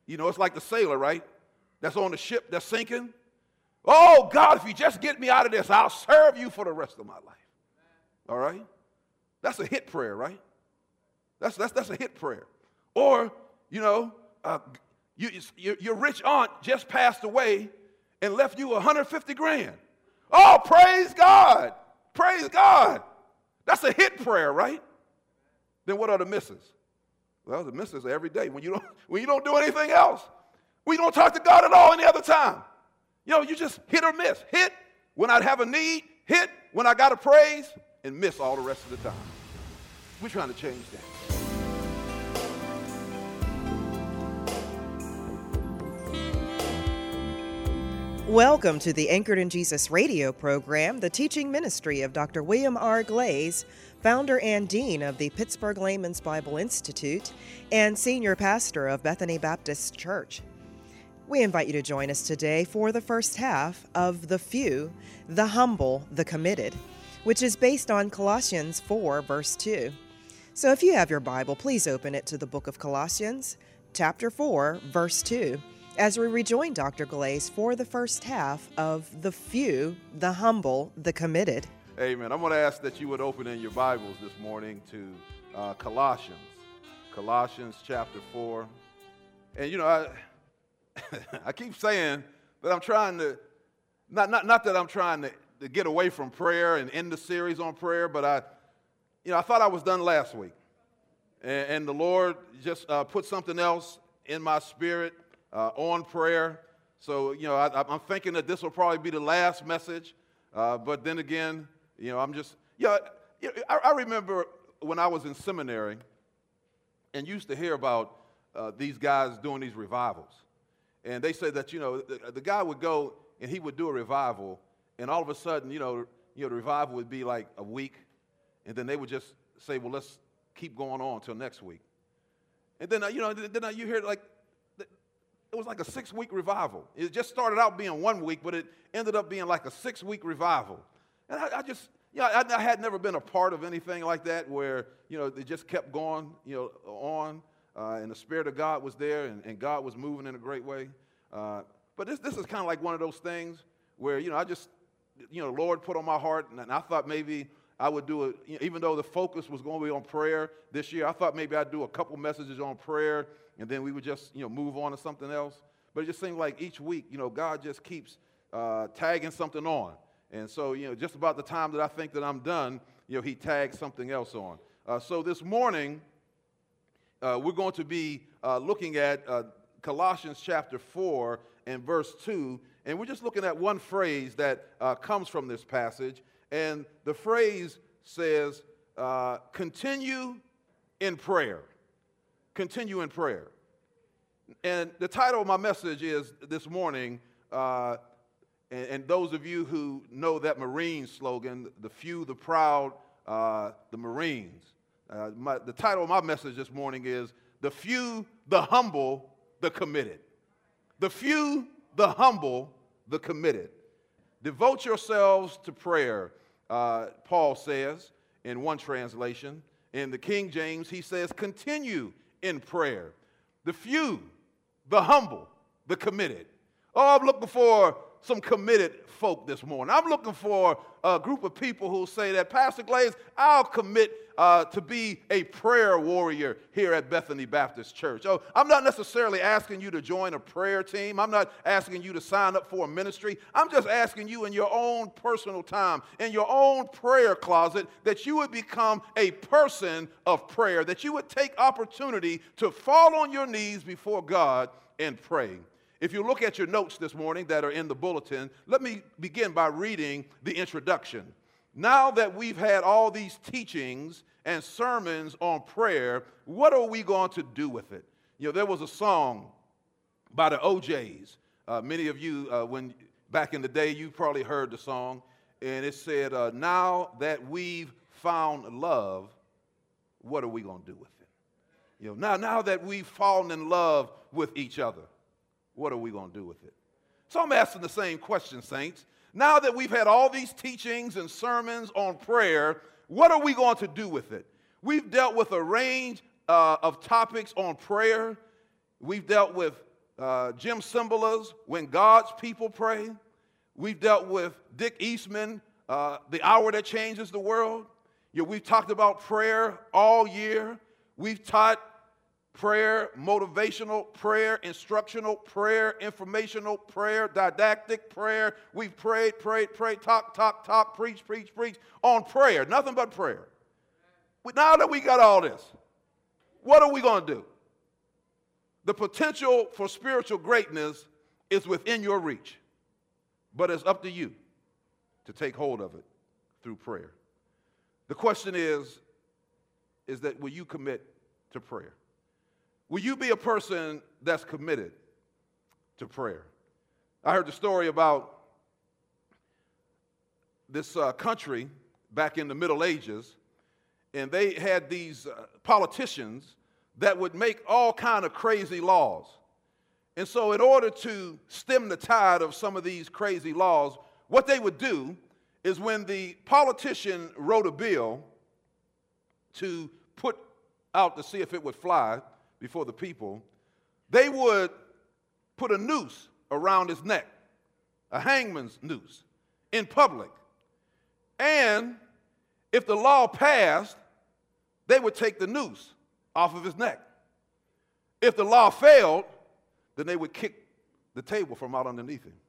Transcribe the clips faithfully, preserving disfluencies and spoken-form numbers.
You know, it's like the sailor, right? That's on the ship that's sinking. Oh, God, if you just get me out of this, I'll serve you for the rest of my life. All right? That's a hit prayer, right? That's, that's, that's a hit prayer. Or, you know, uh, you, your, your rich aunt just passed away and left you one hundred fifty grand. Oh, praise God. Praise God. That's a hit prayer, right? Then what are the misses? Well, the misses are every day when you don't, when you don't do anything else. When you don't talk to God at all any other time. You know, you just hit or miss. Hit when I have a need, hit when I got to praise, and miss all the rest of the time. We're trying to change that. Welcome to the Anchored in Jesus radio program, the teaching ministry of Doctor William R. Glaze, founder and dean of the Pittsburgh Layman's Bible Institute and senior pastor of Bethany Baptist Church. We invite you to join us today for the first half of The Few, the Humble, the Committed, which is based on Colossians four, verse two. So if you have your Bible, please open it to the book of Colossians, chapter four, verse two. As we rejoin Doctor Glaze for the first half of The Few, the Humble, the Committed. Amen. I'm going to ask that you would open in your Bibles this morning to uh, Colossians. Colossians chapter four. And, you know, I, I keep saying that I'm trying to, not, not, not that I'm trying to, to get away from prayer and end the series on prayer, but I, you know, I thought I was done last week. And, and the Lord just uh, put something else in my spirit. Uh, on prayer. So, you know, I, I'm thinking that this will probably be the last message. Uh, but then again, you know, I'm just, yeah, you know, I, I remember when I was in seminary and used to hear about uh, these guys doing these revivals. And they said that, you know, the, the guy would go and he would do a revival, and all of a sudden, you know, you know, the revival would be like a week, and then they would just say, well, let's keep going on until next week. And then, uh, you know, then you hear like, it was like a six-week revival. It just started out being one week, but it ended up being like a six-week revival. And I, I just, you know, I, I had never been a part of anything like that where, you know, it just kept going, you know, on, uh, and the Spirit of God was there, and, and God was moving in a great way. Uh, but this, this is kind of like one of those things where, you know, I just, you know, the Lord put on my heart, and, and I thought maybe I would do it, you know, even though the focus was going to be on prayer this year, I thought maybe I'd do a couple messages on prayer, and then we would just, you know, move on to something else. But it just seemed like each week, you know, God just keeps uh, tagging something on. And so, you know, just about the time that I think that I'm done, you know, he tags something else on. Uh, so this morning, uh, we're going to be uh, looking at uh, Colossians chapter four and verse two. And we're just looking at one phrase that uh, comes from this passage. And the phrase says, uh, continue in prayer. Continue in prayer. And the title of my message is this morning, uh, and, and those of you who know that Marine slogan, the few, the proud, uh, the Marines. Uh, my, the title of my message this morning is, the few, the humble, the committed. The few, the humble, the committed. Devote yourselves to prayer, uh, Paul says in one translation. In the King James, he says, continue in prayer. The few, the humble, the committed. Oh, I'm looking for some committed folk this morning. I'm looking for a group of people who say that, Pastor Glaze, I'll commit uh, to be a prayer warrior here at Bethany Baptist Church. Oh, I'm not necessarily asking you to join a prayer team. I'm not asking you to sign up for a ministry. I'm just asking you in your own personal time, in your own prayer closet, that you would become a person of prayer, that you would take opportunity to fall on your knees before God and pray. If you look at your notes this morning that are in the bulletin, let me begin by reading the introduction. Now that we've had all these teachings and sermons on prayer, what are we going to do with it? You know, there was a song by the O Js. Uh, many of you, uh, when back in the day, you probably heard the song, and it said, uh, now that we've found love, what are we going to do with it? You know, now, now that we've fallen in love with each other, what are we going to do with it? So I'm asking the same question, saints. Now that we've had all these teachings and sermons on prayer, what are we going to do with it? We've dealt with a range uh, of topics on prayer. We've dealt with uh, Jim Cymbala's When God's People Pray. We've dealt with Dick Eastman, uh, The Hour That Changes the World. You know, we've talked about prayer all year. We've taught prayer, motivational prayer, instructional prayer, informational prayer, didactic prayer. We've prayed, prayed, prayed, talk, talk, talk, preach, preach, preach on prayer, nothing but prayer. Now that we got all this, what are we going to do? The potential for spiritual greatness is within your reach, but it's up to you to take hold of it through prayer. The question is, is that will you commit to prayer? Will you be a person that's committed to prayer? I heard the story about this uh, country back in the Middle Ages, and they had these uh, politicians that would make all kind of crazy laws. And so in order to stem the tide of some of these crazy laws, what they would do is when the politician wrote a bill to put out to see if it would fly before the people, they would put a noose around his neck, a hangman's noose, in public. And if the law passed, they would take the noose off of his neck. If the law failed, then they would kick the table from out underneath him.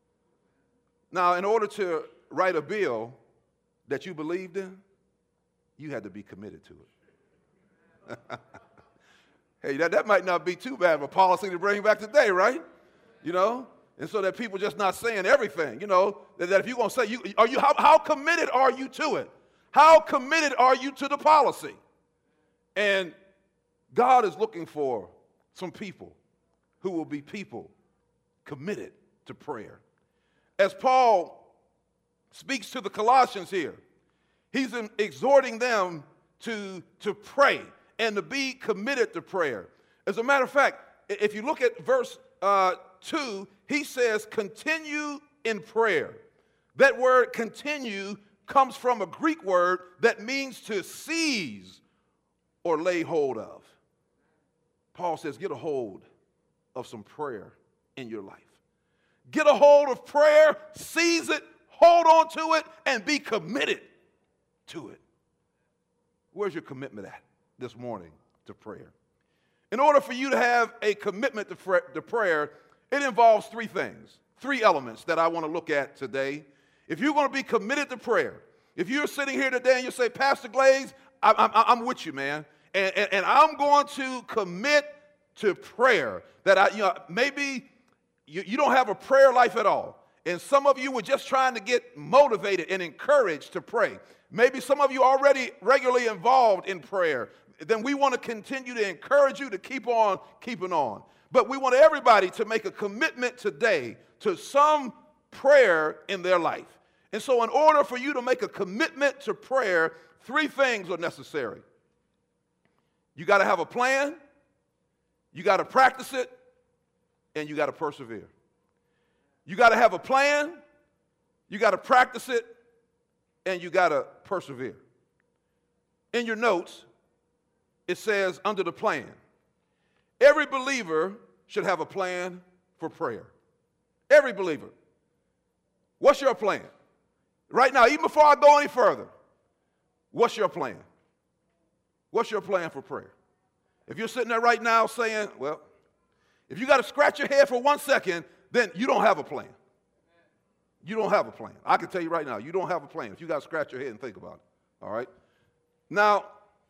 Now, in order to write a bill that you believed in, you had to be committed to it. Hey, that, that might not be too bad of a policy to bring back today, right? You know? And so that people just not saying everything, you know, that, that if you're going to say, you, are you, how, how committed are you to it? How committed are you to the policy? And God is looking for some people who will be people committed to prayer. As Paul speaks to the Colossians here, he's exhorting them to, to pray and to be committed to prayer. As a matter of fact, if you look at verse uh, two, he says, continue in prayer. That word continue comes from a Greek word that means to seize or lay hold of. Paul says, get a hold of some prayer in your life. Get a hold of prayer, seize it, hold on to it, and be committed to it. Where's your commitment at this morning to prayer? In order for you to have a commitment to, to prayer, it involves three things, three elements that I want to look at today. If you're going to be committed to prayer, if you're sitting here today and you say, Pastor Glaze, I, I, I'm with you, man, and, and, and I'm going to commit to prayer, that I, you know, maybe you, you don't have a prayer life at all, and some of you were just trying to get motivated and encouraged to pray. Maybe some of you are already regularly involved in prayer. Then we want to continue to encourage you to keep on keeping on. But we want everybody to make a commitment today to some prayer in their life. And so in order for you to make a commitment to prayer, three things are necessary. You got to have a plan, you got to practice it, and you got to persevere. You got to have a plan, you got to practice it, and you got to persevere. In your notes, it says under the plan, every believer should have a plan for prayer. Every believer. What's your plan? Right now, even before I go any further, what's your plan? What's your plan for prayer? If you're sitting there right now saying, well, if you got to scratch your head for one second, then you don't have a plan. You don't have a plan. I can tell you right now, you don't have a plan if you got to scratch your head and think about it. All right? Now,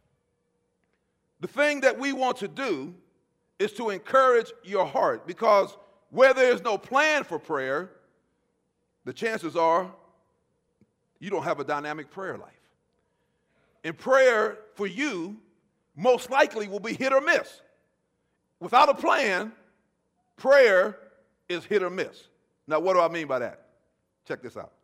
the thing that we want to do is to encourage your heart, because where there is no plan for prayer, the chances are you don't have a dynamic prayer life. And prayer for you most likely will be hit or miss. Without a plan, prayer is hit or miss. Now, what do I mean by that? Check this out.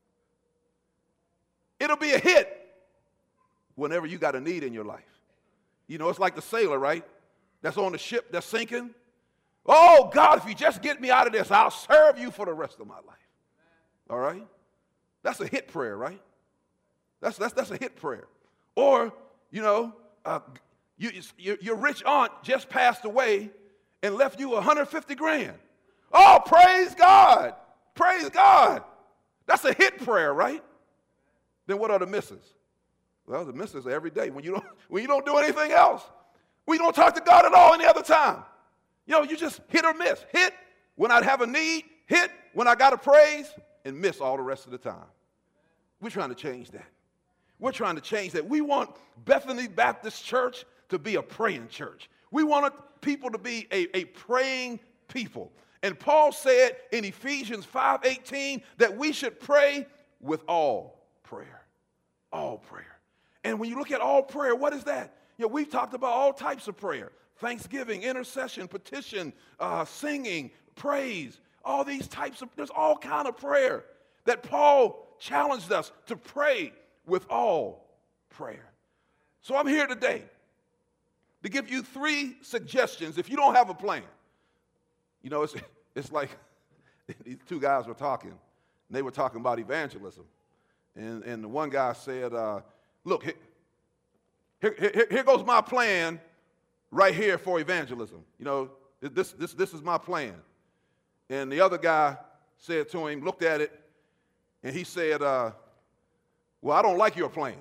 It'll be a hit whenever you got a need in your life. You know, it's like the sailor, right? That's on the ship that's sinking. Oh, God, if you just get me out of this, I'll serve you for the rest of my life. All right? That's a hit prayer, right? That's, that's, that's a hit prayer. Or, you know, uh, you, your, your rich aunt just passed away, and left you one hundred fifty grand. Oh, praise God. Praise God. That's a hit prayer, right? Then what are the misses? Well, the misses are every day when you don't, when you don't do anything else. When you don't talk to God at all any other time. You know, you just hit or miss. Hit when I have a need, hit when I got to praise, and miss all the rest of the time. We're trying to change that. We're trying to change that. We want Bethany Baptist Church to be a praying church. We want people to be a, a praying people. And Paul said in Ephesians five eighteen that we should pray with all prayer. All prayer. And when you look at all prayer, what is that? You know, we've talked about all types of prayer. Thanksgiving, intercession, petition, uh, singing, praise. All these types of, there's all kind of prayer that Paul challenged us to pray with all prayer. So I'm here today to give you three suggestions if you don't have a plan. You know, it's, it's like these two guys were talking, and they were talking about evangelism. And, and the one guy said, uh, look, here, here, here goes my plan right here for evangelism. You know, this, this, this is my plan. And the other guy said to him, looked at it, and he said, uh, well, I don't like your plan.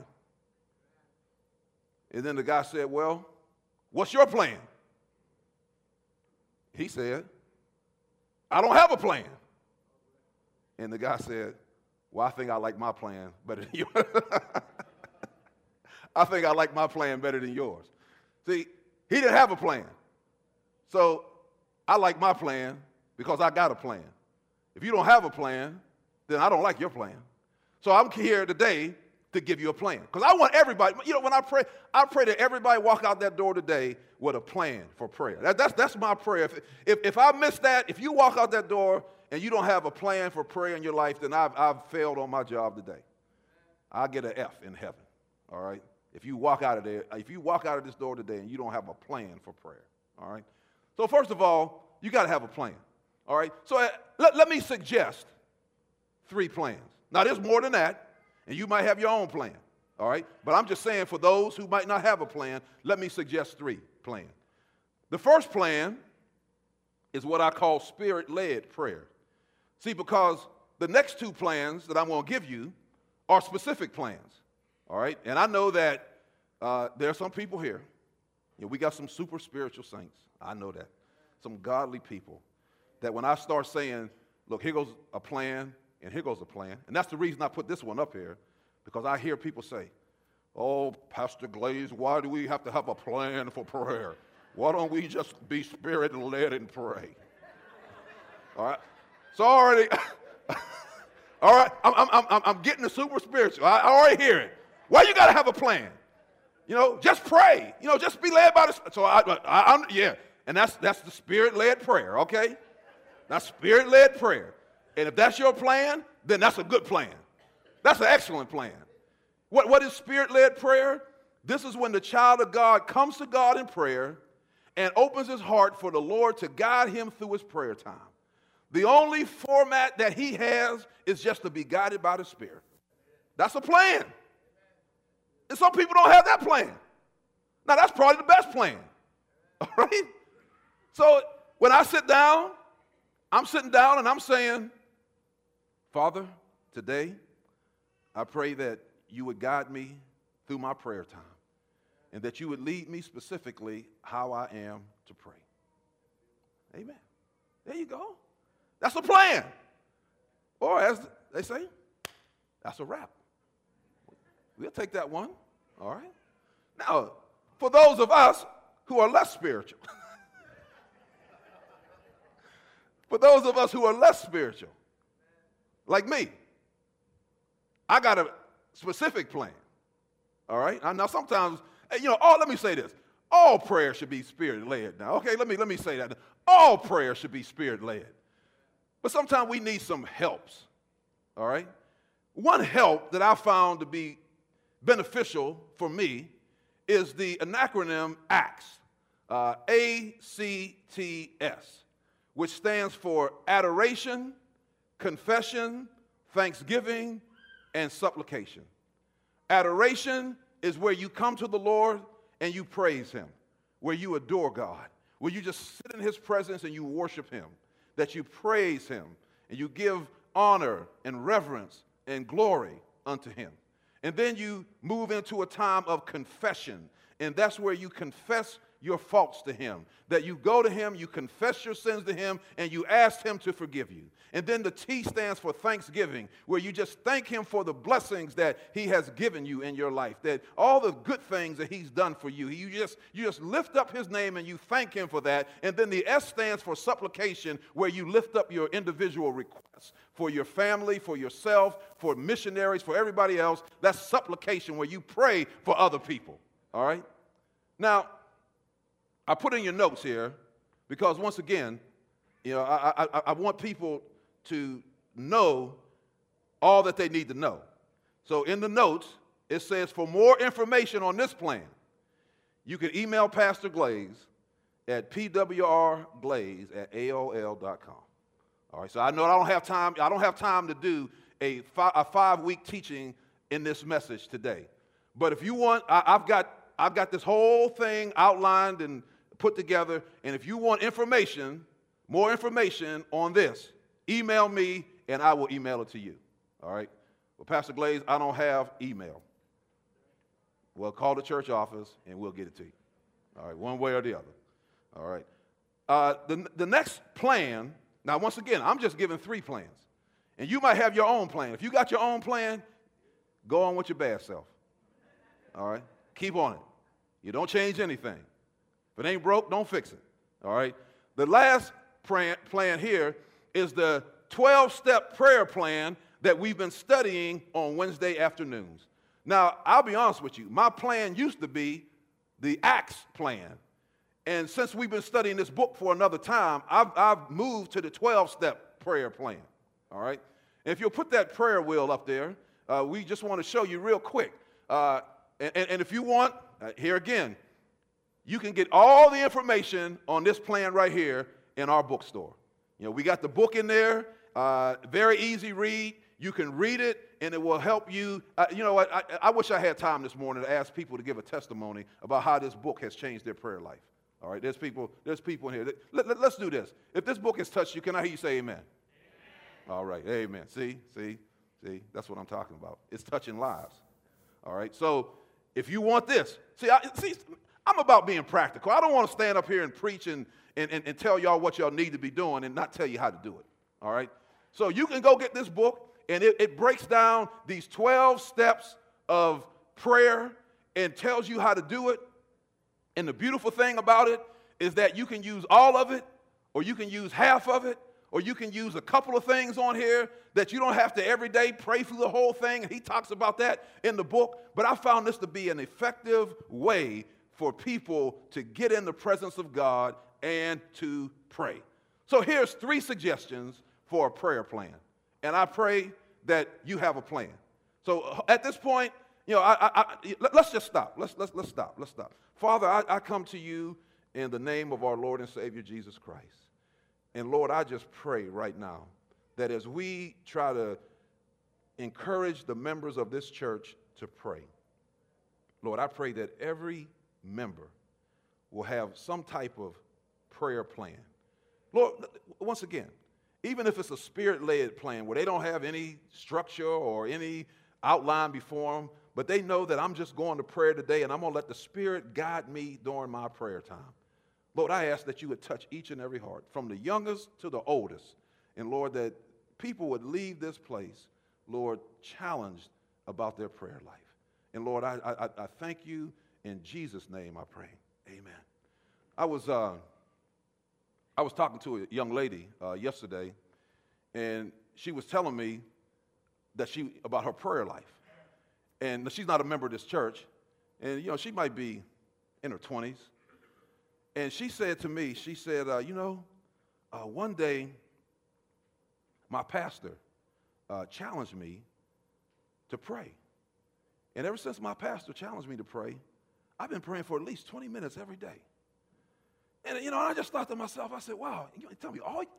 And then the guy said, well, what's your plan? He said, I don't have a plan. And the guy said, well, I think I like my plan better than yours. I think I like my plan better than yours. See, he didn't have a plan. So I like my plan because I got a plan. If you don't have a plan, then I don't like your plan. So I'm here today to give you a plan. Because I want everybody, you know, when I pray, I pray that everybody walk out that door today with a plan for prayer. That, that's, that's my prayer. If, if, if I miss that, if you walk out that door and you don't have a plan for prayer in your life, then I've, I've failed on my job today. I'll get an F in heaven, all right? If you walk out of there, if you walk out of this door today and you don't have a plan for prayer, all right? So first of all, you got to have a plan, all right? So uh, let, let me suggest three plans. Now, there's more than that, and you might have your own plan, all right? But I'm just saying for those who might not have a plan, let me suggest three plans. The first plan is what I call spirit-led prayer. See, because the next two plans that I'm going to give you are specific plans, all right? And I know that uh, there are some people here. You know, we got some super spiritual saints. I know that. Some godly people that when I start saying, look, here goes a plan, and here goes a plan. And that's the reason I put this one up here, because I hear people say, oh, Pastor Glaze, why do we have to have a plan for prayer? Why don't we just be spirit-led and pray? All right? So already, all right, I'm, I'm, I'm, I'm getting the super spiritual. I, I already hear it. Why you got to have a plan? You know, just pray. You know, just be led by the, so I, I, I'm, yeah, and that's, that's the spirit-led prayer, okay? That's spirit-led prayer. And if that's your plan, then that's a good plan. That's an excellent plan. What, what is spirit-led prayer? This is when the child of God comes to God in prayer and opens his heart for the Lord to guide him through his prayer time. The only format that he has is just to be guided by the Spirit. That's a plan. And some people don't have that plan. Now, that's probably the best plan. All right? So when I sit down, I'm sitting down and I'm saying, Father, today, I pray that you would guide me through my prayer time and that you would lead me specifically how I am to pray. Amen. There you go. That's a plan. Or as they say, that's a wrap. We'll take that one. All right. Now, for those of us who are less spiritual, for those of us who are less spiritual, like me, I got a specific plan. All right. Now, sometimes, you know, all, let me say this. All prayer should be spirit-led. Now, okay, let me, let me say that. All prayer should be spirit-led. But sometimes we need some helps, all right? One help that I found to be beneficial for me is the acronym ACTS, uh, A C T S, which stands for Adoration, Confession, Thanksgiving, and Supplication. Adoration is where you come to the Lord and you praise him, where you adore God, where you just sit in his presence and you worship him, that you praise him, and you give honor and reverence and glory unto him. And then you move into a time of confession, and that's where you confess your faults to him, that you go to him, you confess your sins to him, and you ask him to forgive you. And then the T stands for thanksgiving, where you just thank him for the blessings that he has given you in your life, that all the good things that he's done for you. You just, you just lift up his name and you thank him for that. And then the S stands for supplication, where you lift up your individual requests for your family, for yourself, for missionaries, for everybody else. That's supplication, where you pray for other people. All right? Now, I put in your notes here because, once again, you know, I, I, I want people to know all that they need to know. So in the notes, it says, for more information on this plan, you can email Pastor Glaze at p w r glaze at a o l dot com. All right, so I know I don't have time. I don't have time to do a, fi- a five-week teaching in this message today. But if you want, I, I've got I've got this whole thing outlined and put together, and if you want information, more information on this, email me, and I will email it to you. All right? Well, Pastor Glaze, I don't have email. Well, call the church office, and we'll get it to you. All right, one way or the other. All right. Uh, the, the next plan, now, once again, I'm just giving three plans, and you might have your own plan. If you got your own plan, go on with your bad self. All right? Keep on it. You don't change anything. If it ain't broke, don't fix it. All right? The last plan here is the twelve-step prayer plan that we've been studying on Wednesday afternoons. Now, I'll be honest with you. My plan used to be the Acts plan. And since we've been studying this book for another time, I've, I've moved to the twelve-step prayer plan. All right? And if you'll put that prayer wheel up there, uh, we just want to show you real quick. Uh, and, and if you want, uh, here again, you can get all the information on this plan right here in our bookstore. You know, we got the book in there, uh, very easy read. You can read it, and it will help you. Uh, you know what? I, I wish I had time this morning to ask people to give a testimony about how this book has changed their prayer life. All right, there's people, there's people in here. Let, let, let's do this. If this book has touched you, can I hear you say amen? Amen. All right, amen. See, see, see, that's what I'm talking about. It's touching lives. All right, so if you want this, see, I, see, I'm about being practical. I don't want to stand up here and preach and, and, and, and tell y'all what y'all need to be doing and not tell you how to do it, all right? So you can go get this book, and it, it breaks down these twelve steps of prayer and tells you how to do it. And the beautiful thing about it is that you can use all of it, or you can use half of it, or you can use a couple of things on here that you don't have to every day pray through the whole thing. And he talks about that in the book. But I found this to be an effective way for people to get in the presence of God and to pray. So here's three suggestions for a prayer plan. And I pray that you have a plan. So at this point, you know, I, I, I, let's just stop. Let's, let's, let's stop. Let's stop. Father, I, I come to you in the name of our Lord and Savior, Jesus Christ. And Lord, I just pray right now that as we try to encourage the members of this church to pray, Lord, I pray that every member will have some type of prayer plan. Lord, once again, even if it's a spirit-led plan where they don't have any structure or any outline before them, but they know that I'm just going to prayer today and I'm going to let the Spirit guide me during my prayer time. Lord, I ask that you would touch each and every heart, from the youngest to the oldest. And Lord, that people would leave this place, Lord, challenged about their prayer life. And Lord, I, I, I thank you. In Jesus' name I pray. Amen. I was, uh, I was talking to a young lady uh, yesterday, and she was telling me that she about her prayer life. And she's not a member of this church. And, you know, she might be in her twenties. And she said to me, she said, uh, you know, uh, one day my pastor uh, challenged me to pray. And ever since my pastor challenged me to pray, I've been praying for at least twenty minutes every day. And, you know, I just thought to myself, I said, wow, you tell me, all,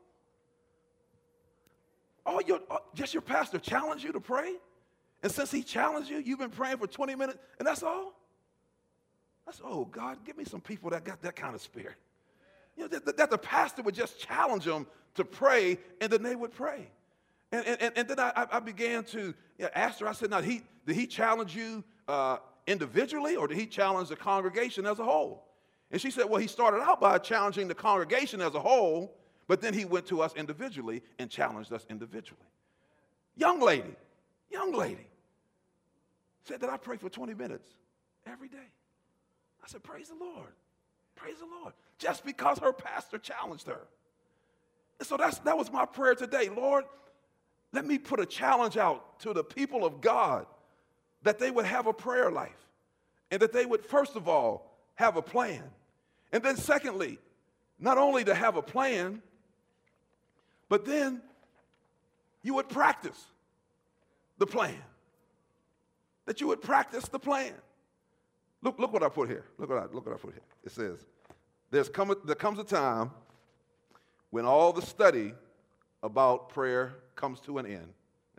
all your, all, just your pastor challenged you to pray? And since he challenged you, you've been praying for twenty minutes, and that's all? That's, oh, God, give me some people that got that kind of spirit. You know, that, that the pastor would just challenge them to pray, and then they would pray. And, and, and then I, I began to you know, ask her, I said, now, he, did he challenge you uh, individually, or did he challenge the congregation as a whole? And she said, well, he started out by challenging the congregation as a whole, but then he went to us individually and challenged us individually. Young lady, young lady, said that I pray for twenty minutes every day. I said, praise the Lord, praise the Lord, just because her pastor challenged her. And so that's, that was my prayer today. Lord, let me put a challenge out to the people of God that they would have a prayer life, and that they would, first of all, have a plan. And then secondly, not only to have a plan, but then you would practice the plan. That you would practice the plan. Look, look what I put here. Look what I, look what I put here. It says, There's come a, there comes a time when all the study about prayer comes to an end.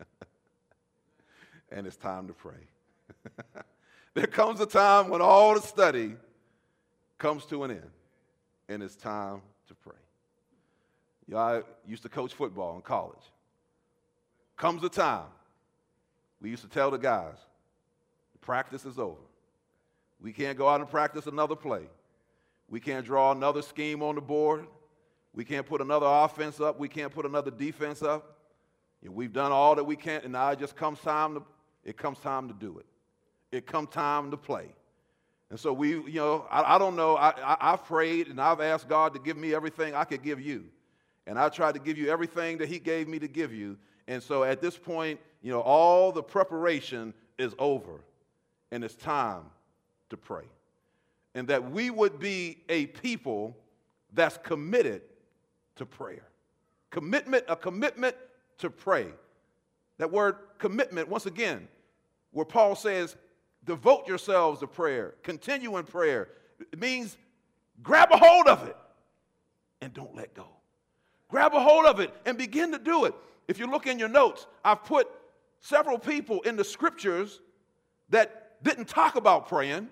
And it's time to pray. There comes a time when all the study comes to an end, and it's time to pray. You know, I used to coach football in college. Comes a time, we used to tell the guys, the practice is over. We can't go out and practice another play. We can't draw another scheme on the board. We can't put another offense up. We can't put another defense up. You know, we've done all that we can, and now it just comes time to, it comes time to do it. It comes time to play. And so we, you know, I, I don't know, I, I, I've prayed and I've asked God to give me everything I could give you. And I tried to give you everything that he gave me to give you. And so at this point, you know, all the preparation is over, and it's time to pray. And that we would be a people that's committed to prayer. Commitment, a commitment to pray. That word commitment, once again, where Paul says, devote yourselves to prayer, continue in prayer. It means grab a hold of it and don't let go. Grab a hold of it and begin to do it. If you look in your notes, I've put several people in the scriptures that didn't talk about praying,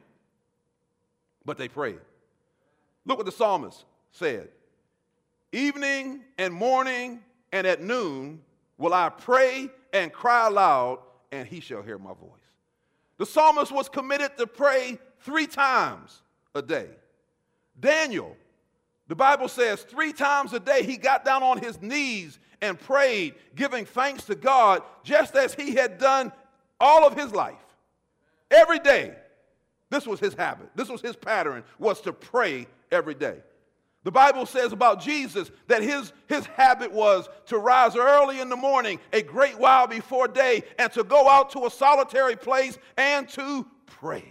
but they prayed. Look what the psalmist said. Evening and morning and at noon will I pray and cry aloud, and he shall hear my voice. The psalmist was committed to pray three times a day. Daniel, the Bible says three times a day he got down on his knees and prayed, giving thanks to God, just as he had done all of his life. Every day, this was his habit. This was his pattern, was to pray every day. The Bible says about Jesus that his, his habit was to rise early in the morning, a great while before day, and to go out to a solitary place and to pray.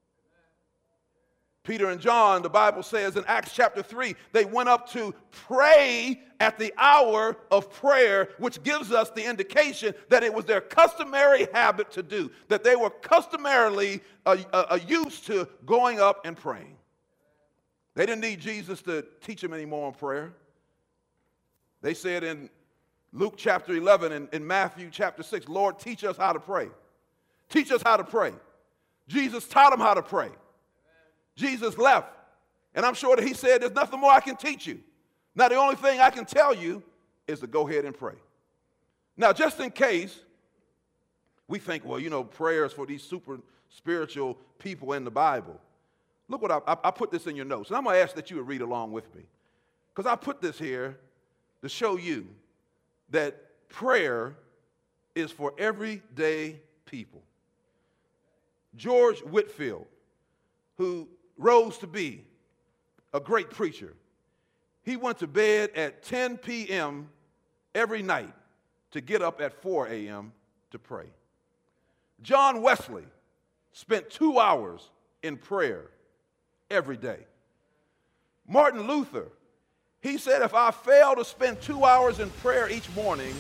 Peter and John, the Bible says in Acts chapter three, they went up to pray at the hour of prayer, which gives us the indication that it was their customary habit to do, that they were customarily uh, uh, used to going up and praying. They didn't need Jesus to teach them anymore on prayer. They said in Luke chapter eleven and in Matthew chapter six, Lord, teach us how to pray. Teach us how to pray. Jesus taught them how to pray. Jesus left, and I'm sure that he said, there's nothing more I can teach you. Now, the only thing I can tell you is to go ahead and pray. Now, just in case we think, well, you know, prayers for these super spiritual people in the Bible. Look what I, I, I put this in your notes, and I'm going to ask that you would read along with me, because I put this here to show you that prayer is for everyday people. George Whitefield, who rose to be a great preacher, he went to bed at ten p.m. every night to get up at four a.m. to pray. John Wesley spent two hours in prayer every day. Martin Luther, he said, if I fail to spend two hours in prayer each morning,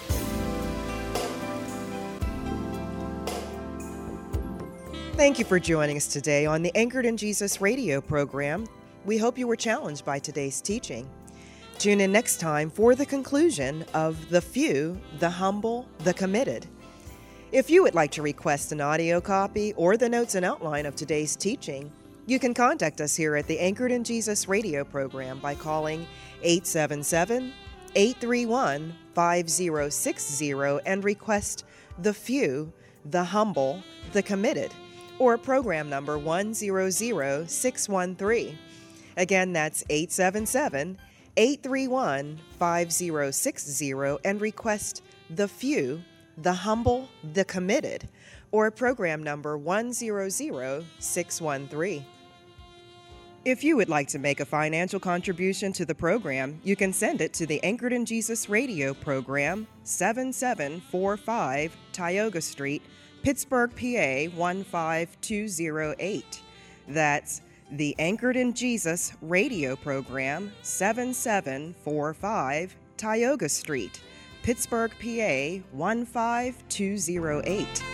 Thank you for joining us today on the Anchored in Jesus radio program. We hope you were challenged by today's teaching. Tune in next time for the conclusion of The Few, the Humble, the Committed. If you would like to request an audio copy or the notes and outline of today's teaching, You can contact us here at the Anchored in Jesus radio program by calling eight seven seven, eight three one, five zero six zero and request The Few, The Humble, The Committed, or program number one zero zero six one three. Again, that's eight seven seven, eight three one, five zero six zero and request The Few, The Humble, The Committed, or program number one zero zero six one three. If you would like to make a financial contribution to the program, you can send it to the Anchored in Jesus radio program, seven seven four five Tioga Street, Pittsburgh, P A one five two zero eight. That's the Anchored in Jesus radio program, seven seven four five Tioga Street, Pittsburgh, P A one five two zero eight.